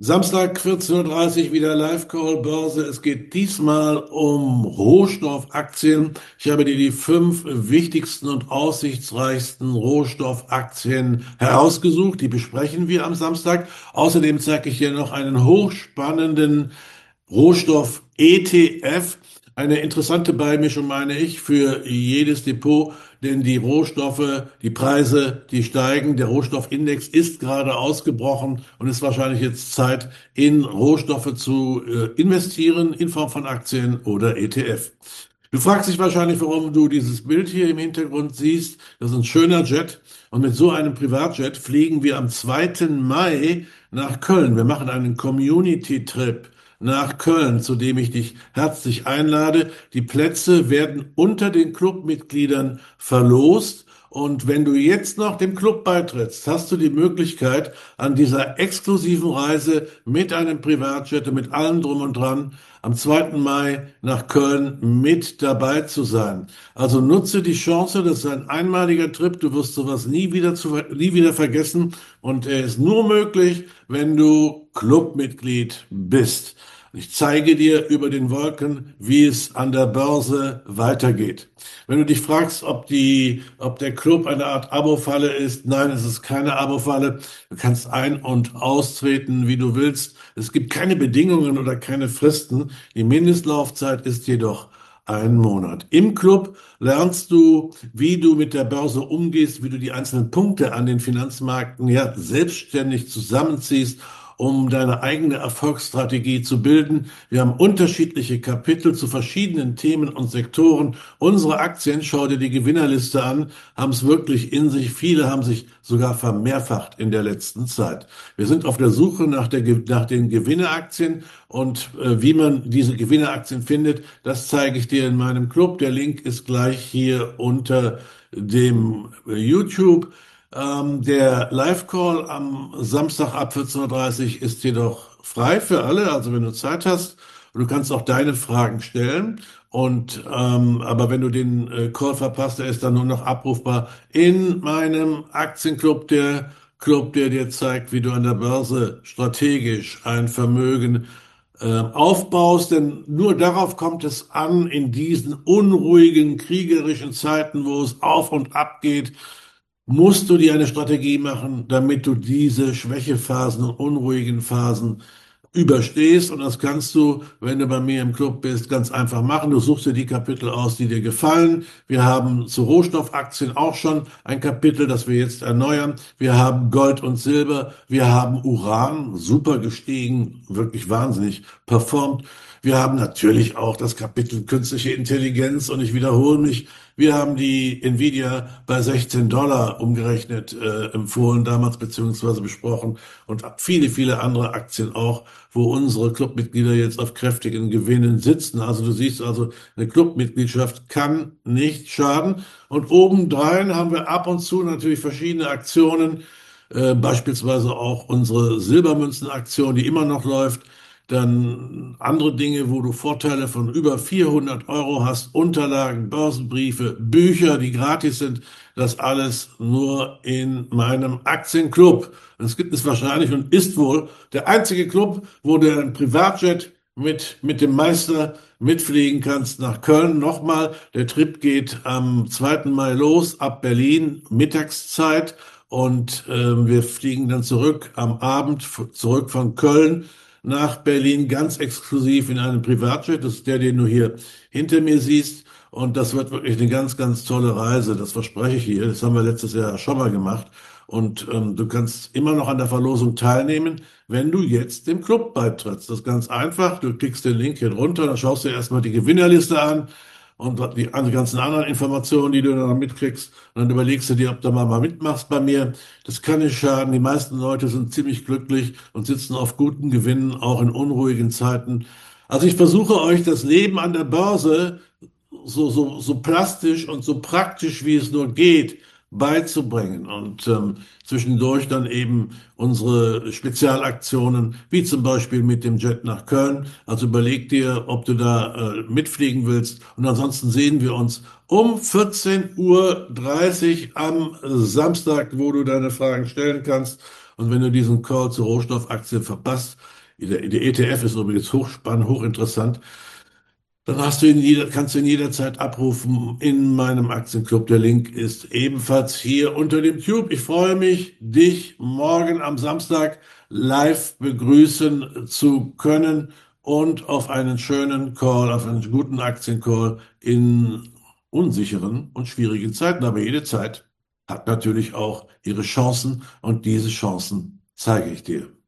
Samstag 14:30 Uhr wieder Live-Call Börse. Es geht diesmal um Rohstoffaktien. Ich habe dir die fünf wichtigsten und aussichtsreichsten Rohstoffaktien herausgesucht. Die besprechen wir am Samstag. Außerdem zeige ich dir noch einen hochspannenden Rohstoff-ETF. Eine interessante Beimischung, meine ich, für jedes Depot, denn die Rohstoffe, die Preise, die steigen. Der Rohstoffindex ist gerade ausgebrochen und ist wahrscheinlich jetzt Zeit, in Rohstoffe zu investieren in Form von Aktien oder ETF. Du fragst dich wahrscheinlich, warum du dieses Bild hier im Hintergrund siehst. Das ist ein schöner Jet und mit so einem Privatjet fliegen wir am 2. Mai nach Köln. Wir machen einen Community-Trip nach Köln, zu dem ich dich herzlich einlade. Die Plätze werden unter den Clubmitgliedern verlost. Und wenn du jetzt noch dem Club beitrittst, hast du die Möglichkeit, an dieser exklusiven Reise mit einem Privatjet und mit allem drum und dran am 2. Mai nach Köln mit dabei zu sein. Also nutze die Chance, das ist ein einmaliger Trip, du wirst sowas nie wieder vergessen und er ist nur möglich, wenn du Clubmitglied bist. Ich zeige dir über den Wolken, wie es an der Börse weitergeht. Wenn du dich fragst, ob der Club eine Art Abo-Falle ist, nein, es ist keine Abo-Falle. Du kannst ein- und austreten, wie du willst. Es gibt keine Bedingungen oder keine Fristen. Die Mindestlaufzeit ist jedoch ein Monat. Im Club lernst du, wie du mit der Börse umgehst, wie du die einzelnen Punkte an den Finanzmärkten ja selbstständig zusammenziehst, um deine eigene Erfolgsstrategie zu bilden. Wir haben unterschiedliche Kapitel zu verschiedenen Themen und Sektoren. Unsere Aktien, schau dir die Gewinnerliste an, haben es wirklich in sich. Viele haben sich sogar vermehrfacht in der letzten Zeit. Wir sind auf der Suche nach den Gewinneraktien und wie man diese Gewinneraktien findet, das zeige ich dir in meinem Club. Der Link ist gleich hier unter dem YouTube. Der Live-Call am Samstag ab 14:30 Uhr ist jedoch frei für alle, also wenn du Zeit hast. Und du kannst auch deine Fragen stellen. Aber wenn du den Call verpasst, der ist dann nur noch abrufbar in meinem Aktienclub, der Club, der dir zeigt, wie du an der Börse strategisch ein Vermögen aufbaust. Denn nur darauf kommt es an, in diesen unruhigen, kriegerischen Zeiten, wo es auf und ab geht, musst du dir eine Strategie machen, damit du diese Schwächephasen und unruhigen Phasen überstehst. Und das kannst du, wenn du bei mir im Club bist, ganz einfach machen. Du suchst dir die Kapitel aus, die dir gefallen. Wir haben zu Rohstoffaktien auch schon ein Kapitel, das wir jetzt erneuern. Wir haben Gold und Silber. Wir haben Uran, super gestiegen, wirklich wahnsinnig performt. Wir haben natürlich auch das Kapitel künstliche Intelligenz und ich wiederhole mich, wir haben die Nvidia bei 16 Dollar umgerechnet empfohlen damals beziehungsweise besprochen und viele andere Aktien auch, wo unsere Clubmitglieder jetzt auf kräftigen Gewinnen sitzen. Also du siehst also, eine Clubmitgliedschaft kann nicht schaden. Und obendrein haben wir ab und zu natürlich verschiedene Aktionen, beispielsweise auch unsere Silbermünzenaktion, die immer noch läuft. Dann andere Dinge, wo du Vorteile von über 400 € hast, Unterlagen, Börsenbriefe, Bücher, die gratis sind, das alles nur in meinem Aktienclub. Und es gibt es wahrscheinlich und ist wohl der einzige Club, wo du ein Privatjet mit dem Meister mitfliegen kannst nach Köln. Nochmal, der Trip geht am 2. Mai los, ab Berlin, Mittagszeit. Und wir fliegen dann zurück am Abend, zurück von Köln nach Berlin, ganz exklusiv in einem Privatjet. Das ist der, den du hier hinter mir siehst. Und das wird wirklich eine ganz tolle Reise. Das verspreche ich dir. Das haben wir letztes Jahr schon mal gemacht. Und du kannst immer noch an der Verlosung teilnehmen, wenn du jetzt dem Club beitrittst. Das ist ganz einfach. Du klickst den Link hier drunter, dann schaust du dir erstmal die Gewinnerliste an und die ganzen anderen Informationen, die du dann mitkriegst. Und dann überlegst du dir, ob du mal mitmachst bei mir. Das kann nicht schaden. Die meisten Leute sind ziemlich glücklich und sitzen auf guten Gewinnen, auch in unruhigen Zeiten. Also ich versuche euch das Leben an der Börse so plastisch und so praktisch, wie es nur geht, beizubringen und zwischendurch dann eben unsere Spezialaktionen, wie zum Beispiel mit dem Jet nach Köln. Also überleg dir, ob du da mitfliegen willst. Und ansonsten sehen wir uns um 14:30 Uhr am Samstag, wo du deine Fragen stellen kannst. Und wenn du diesen Call zu Rohstoffaktien verpasst, der ETF ist übrigens hochspannend, hochinteressant, dann kannst du ihn jederzeit abrufen in meinem Aktienclub. Der Link ist ebenfalls hier unter dem Tube. Ich freue mich, dich morgen am Samstag live begrüßen zu können und auf einen schönen Call, auf einen guten Aktiencall in unsicheren und schwierigen Zeiten. Aber jede Zeit hat natürlich auch ihre Chancen und diese Chancen zeige ich dir.